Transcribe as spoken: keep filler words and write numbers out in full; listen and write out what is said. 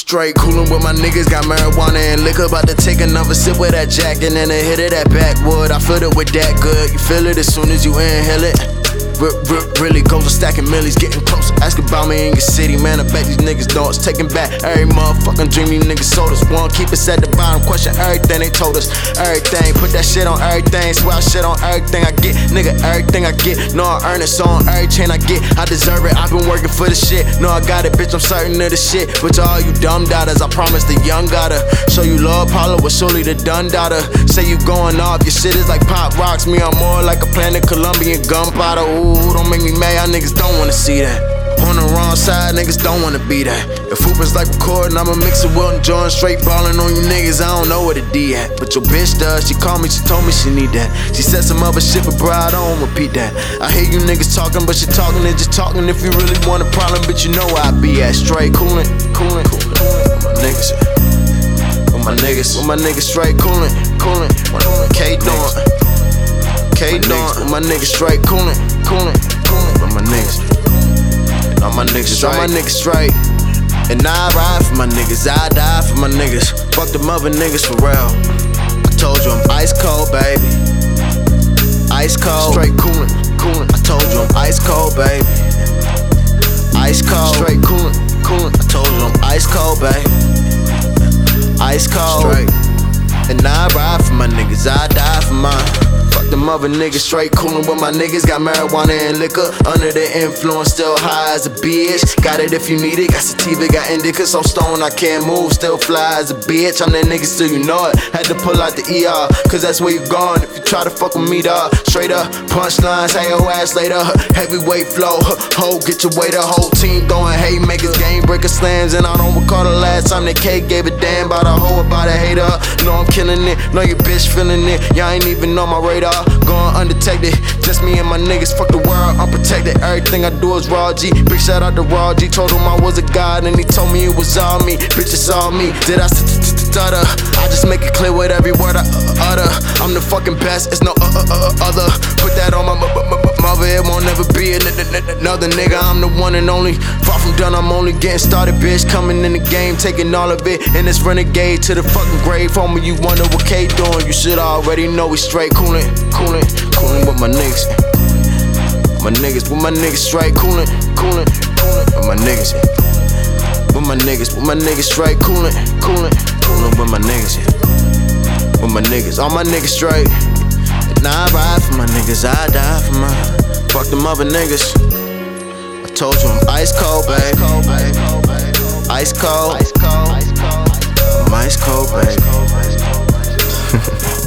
Straight coolin' with my niggas, got marijuana and liquor. About to take another sip of that jack and then a hit of that backwood. I feel it with that good, you feel it as soon as you inhale it. R -r really goes to stacking millies, getting closer. Ask about me in your city, man. I bet these niggas don't. It's taking back every motherfucking dream these niggas sold us. One, keep us at the bottom, question everything they told us. Everything, put that shit on everything. Swear I shit on everything I get, nigga. Everything I get, no I earn it, so on every chain I get, I deserve it. I've been working for the shit, no I got it, bitch. I'm certain of the shit. But to all you dumb doubters, I promise the young gotta show you love. Apollo was surely the done daughter. Say you going off, your shit is like pop rocks. Me, I'm more like a planet Colombian gunpowder. Ooh, don't make me mad, y'all niggas don't wanna see that. On the wrong side, niggas don't wanna be that. If hoopin's like recording, I'ma mix it with Jordan. Straight ballin' on you niggas, I don't know where the D at. But your bitch does, she called me, she told me she need that. She said some other shit, but bro, I don't repeat that. I hear you niggas talking, but she talking and just talking. If you really want a problem, bitch, you know where I be at. Straight coolin', coolin', coolin', with my niggas. With my niggas, with my niggas straight coolin', coolin', K Dawn, K Dawn, with my niggas straight coolin', coolin', coolin', with my niggas. All my niggas, all my niggas straight. And I ride for my niggas, I die for my niggas. Fuck them other niggas for real. I told you I'm ice cold, baby. Ice cold, straight coolin', coolin'. I told you I'm ice cold, baby. Ice cold, straight coolin', coolin'. I told you I'm ice cold, baby. Ice cold, straight. And I ride for my niggas, I die for mine. Fuck them other niggas, straight coolin' with my niggas. Got marijuana and liquor, under the influence, still high as a bitch. Got it if you need it, got sativa, got indica. So stoned I can't move, still fly as a bitch. I'm that nigga still, you know it. Had to pull out the E R, cause that's where you going if you try to fuck with me, dawg. Straight up, punchlines, hey your ass later. Heavyweight flow, ho, get your weight. The whole team throwing haymakers, game breaker slams. And I don't recall the last time that K gave a damn about a hoe, about a hater. Know I'm killing it, know your bitch feeling it. Y'all ain't even on my radar. Going undetected, just me and my niggas. Fuck the world, unprotected. Everything I do is raw G. Big shout out to Raw G. Told him I was a god and he told me it was all me. Bitch, it's all me. Did I stutter? I just make it clear with every word I utter. I'm the fucking best, it's no other. Put that on my mother, it won't never be another nigga. I'm the one and only. Far from done, I'm only getting started, bitch. Coming in the game, taking all of it. And it's renegade to the fucking grave. Homie, you wonder what K doing? You should already know we straight coolin', coolin', coolin' with my niggas. My niggas, with my niggas straight coolin', coolin', coolin' with my niggas. With my niggas, with my niggas straight coolin', coolin', coolin' with my niggas. With my niggas, all my niggas straight. And I ride for my niggas, I die for mine. Fuck them other niggas. I told you I'm ice cold, babe. Ice cold, I'm ice cold, babe.